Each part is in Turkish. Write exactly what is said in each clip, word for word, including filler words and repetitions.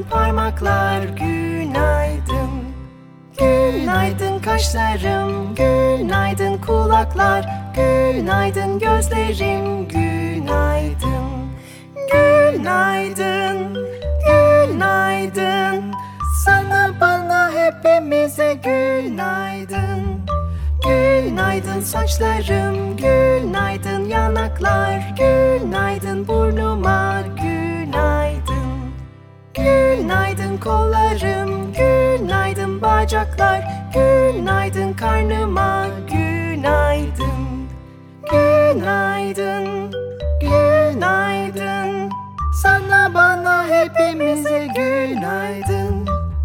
parmaklar, günaydın. Günaydın kaşlarım, günaydın kulaklar, günaydın gözlerim, günaydın. Günaydın, günaydın. Sana, bana, hepimize günaydın. Günaydın saçlarım, günaydın yanaklar, günaydın burnuma, günaydın. Günaydın kollarım, günaydın bacaklar, günaydın karnıma, günaydın. Günaydın, günaydın. Sana, bana, hepimize günaydın.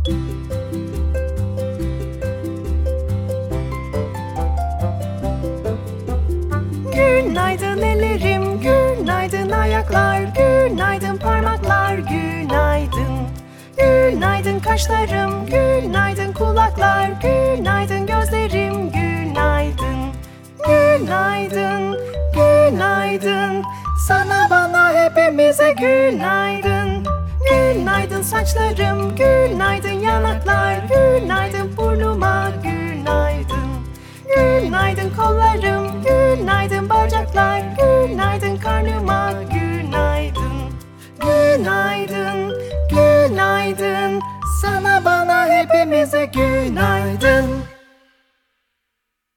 Günaydın ellerim, günaydın ayaklar, günaydın parmaklar, günaydın. Günaydın kaşlarım, günaydın kulaklar, günaydın gözlerim, günaydın. Günaydın, günaydın. Sana, bana, hepimize günaydın. Günaydın saçlarım, günaydın yanaklar, günaydın burnuma, günaydın. Günaydın kollarım, günaydın bacaklar, günaydın karnıma, günaydın. Günaydın, günaydın. Sana, bana, hepimize günaydın.